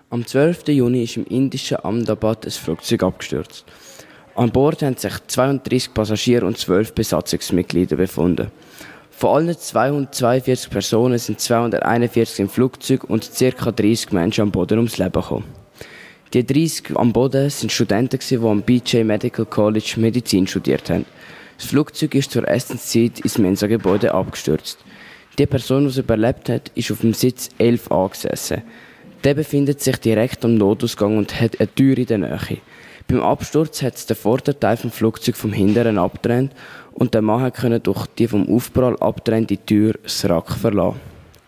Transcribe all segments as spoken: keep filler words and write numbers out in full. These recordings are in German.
Am zwölften Juni ist im indischen Ahmedabad ein Flugzeug abgestürzt. An Bord haben sich zweiunddreißig Passagiere und zwölf Besatzungsmitglieder befunden. Von allen zweihundertzweiundvierzig Personen sind zweihunderteinundvierzig im Flugzeug und ca. dreißig Menschen am Boden ums Leben gekommen. Die dreißig am Boden sind Studenten, die am B J Medical College Medizin studiert haben. Das Flugzeug ist zur Essenszeit ins Mensa-Gebäude abgestürzt. Die Person, die es überlebt hat, ist auf dem Sitz elf A gesessen. Der befindet sich direkt am Notausgang und hat eine Tür in der Nähe. Beim Absturz hat es den Vorderteil vom Flugzeug vom Hinteren abgetrennt und der Mann konnte durch die vom Aufprall abgetrennte Tür das Wrack verlassen.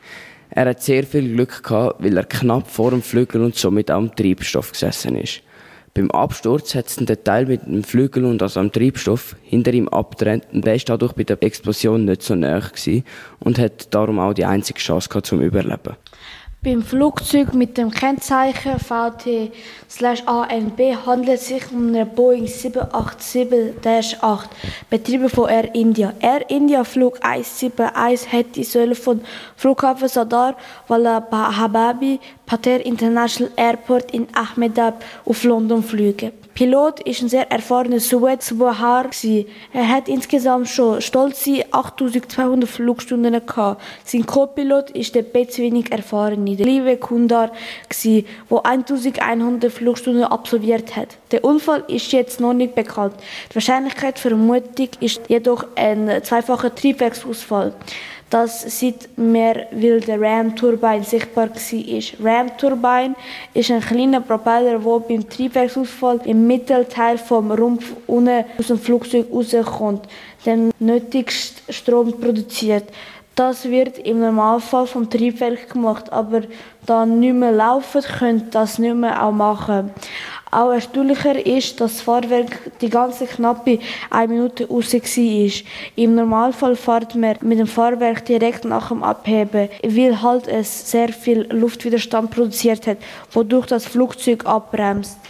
Er hat sehr viel Glück gehabt, weil er knapp vor dem Flügel und somit auch am Treibstoff gesessen ist. Beim Absturz hat es den Teil mit dem Flügel und also am Treibstoff hinter ihm abgetrennt und er war dadurch bei der Explosion nicht so nahe gewesen und hat darum auch die einzige Chance gehabt zum Überleben. Beim Flugzeug mit dem Kennzeichen V T A N B handelt es sich um eine Boeing sieben acht sieben acht, betrieben von Air India. Air India Flug eins sieben eins hätte sollen von Flughafen Sardar Vallabhbhai Patel International Airport in Ahmedabad auf London fliegen. Pilot ist ein sehr erfahrener Sued Subahar. Er hat insgesamt schon stolze achttausendzweihundert Flugstunden gehabt. Sein Co-Pilot ist der etwas wenig erfahrene, der Live Kundar, der elfhundert Flugstunden absolviert hat. Der Unfall ist jetzt noch nicht bekannt. Die Wahrscheinlichkeit für Vermutung ist jedoch ein zweifacher Triebwerksausfall, das seit mehr weil der Ram-Turbine sichtbar war. Ram-Turbine ist ein kleiner Propeller, der beim Triebwerksausfall im Mittelteil vom Rumpf unten aus dem Flugzeug rauskommt, den nötigsten Strom produziert. Das wird im Normalfall vom Triebwerk gemacht, aber da nicht mehr laufen, könnt das nicht mehr auch machen. Auch erstaunlicher ist, dass das Fahrwerk die ganze knappe eine Minute raus war. Im Normalfall fährt man mit dem Fahrwerk direkt nach dem Abheben, weil halt es sehr viel Luftwiderstand produziert hat, wodurch das Flugzeug abbremst.